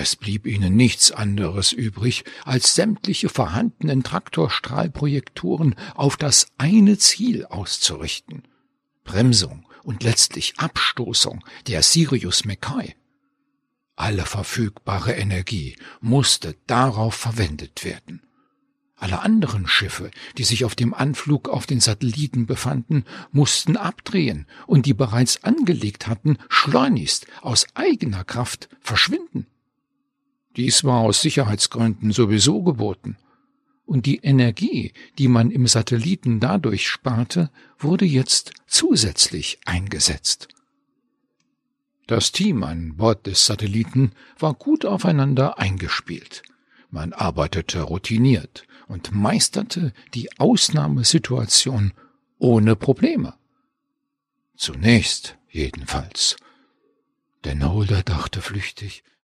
Es blieb ihnen nichts anderes übrig, als sämtliche vorhandenen Traktorstrahlprojektoren auf das eine Ziel auszurichten: Bremsung und letztlich Abstoßung der Sirius Mackay. Alle verfügbare Energie musste darauf verwendet werden. Alle anderen Schiffe, die sich auf dem Anflug auf den Satelliten befanden, mussten abdrehen und die bereits angelegt hatten, schleunigst aus eigener Kraft verschwinden. Dies war aus Sicherheitsgründen sowieso geboten. Und die Energie, die man im Satelliten dadurch sparte, wurde jetzt zusätzlich eingesetzt. Das Team an Bord des Satelliten war gut aufeinander eingespielt. Man arbeitete routiniert und meisterte die Ausnahmesituation ohne Probleme. Zunächst jedenfalls. Denn Holder dachte flüchtig: